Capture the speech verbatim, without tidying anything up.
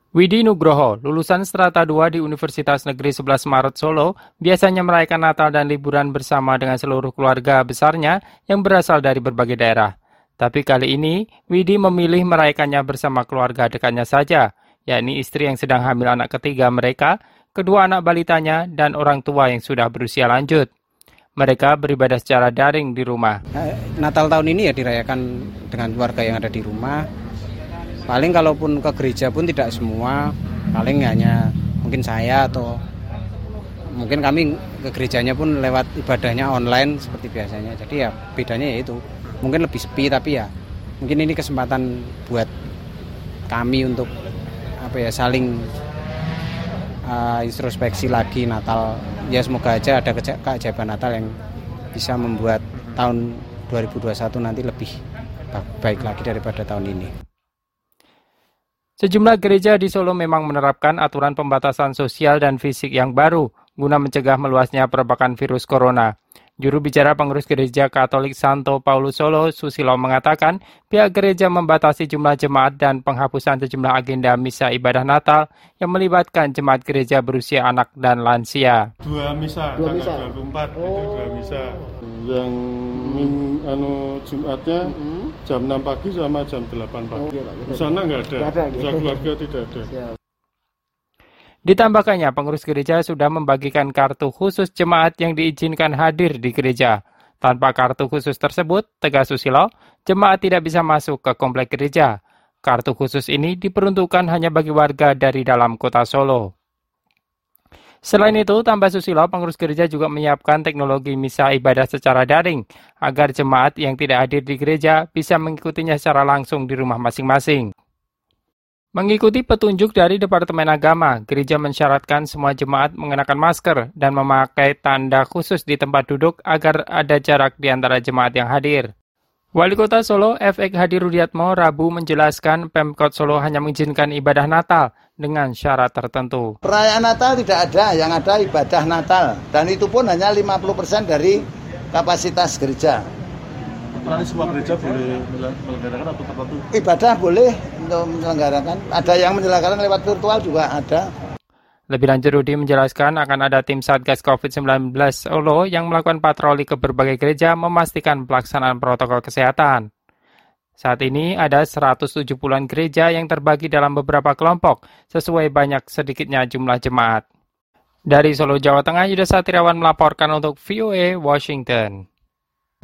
Widi Nugroho, lulusan Strata dua di Universitas Negeri sebelas Maret Solo, biasanya merayakan Natal dan liburan bersama dengan seluruh keluarga besarnya yang berasal dari berbagai daerah. Tapi kali ini, Widi memilih merayakannya bersama keluarga dekatnya saja, yakni istri yang sedang hamil anak ketiga mereka, kedua anak balitanya, dan orang tua yang sudah berusia lanjut. Mereka beribadah secara daring di rumah. Natal tahun ini ya dirayakan dengan keluarga yang ada di rumah. Paling kalaupun ke gereja pun tidak semua, paling hanya mungkin saya atau mungkin kami ke gerejanya pun lewat ibadahnya online seperti biasanya. Jadi ya bedanya ya itu, mungkin lebih sepi tapi ya mungkin ini kesempatan buat kami untuk apa ya saling uh, introspeksi lagi Natal. Ya semoga aja ada keajaiban Natal yang bisa membuat tahun dua ribu dua puluh satu nanti lebih baik lagi daripada tahun ini. Sejumlah gereja di Solo memang menerapkan aturan pembatasan sosial dan fisik yang baru guna mencegah meluasnya perbakan virus corona. Juru bicara pengurus Gereja Katolik Santo Paulus Solo, Susilo, mengatakan pihak gereja membatasi jumlah jemaat dan penghapusan sejumlah agenda misa ibadah Natal yang melibatkan jemaat gereja berusia anak dan lansia. Dua misa, dua tanggal misa. dua puluh empat Oh. itu dua misa. Yang min, anu Jumatnya Mm-hmm. jam enam pagi sama jam delapan pagi. Oh, iya, Pak. Di sana nggak ada, Nggak ada, di gitu. keluarga tidak ada. Siap. Ditambahkannya, pengurus gereja sudah membagikan kartu khusus jemaat yang diizinkan hadir di gereja. Tanpa kartu khusus tersebut, tegas Susilo, jemaat tidak bisa masuk ke komplek gereja. Kartu khusus ini diperuntukkan hanya bagi warga dari dalam kota Solo. Selain itu, tambah Susilo, pengurus gereja juga menyiapkan teknologi misa ibadah secara daring, agar jemaat yang tidak hadir di gereja bisa mengikutinya secara langsung di rumah masing-masing. Mengikuti petunjuk dari Departemen Agama, gereja mensyaratkan semua jemaat mengenakan masker dan memakai tanda khusus di tempat duduk agar ada jarak di antara jemaat yang hadir. Wali Kota Solo, F X Hadi Rudiatmo, Rabu menjelaskan Pemkot Solo hanya mengizinkan ibadah Natal dengan syarat tertentu. Perayaan Natal tidak ada, yang ada ibadah Natal. Dan itu pun hanya lima puluh persen dari kapasitas gereja. Nanti semua gereja boleh menyelenggarakan atau tertentu? Ibadah boleh untuk menyelenggarakan. Ada yang menyelenggarakan lewat virtual juga ada. Lebih lanjut, Rudi menjelaskan akan ada tim Satgas covid sembilan belas Solo yang melakukan patroli ke berbagai gereja memastikan pelaksanaan protokol kesehatan. Saat ini ada seratus tujuh puluhan gereja yang terbagi dalam beberapa kelompok sesuai banyak sedikitnya jumlah jemaat. Dari Solo, Jawa Tengah, Yuda Satriawan melaporkan untuk V O A Washington.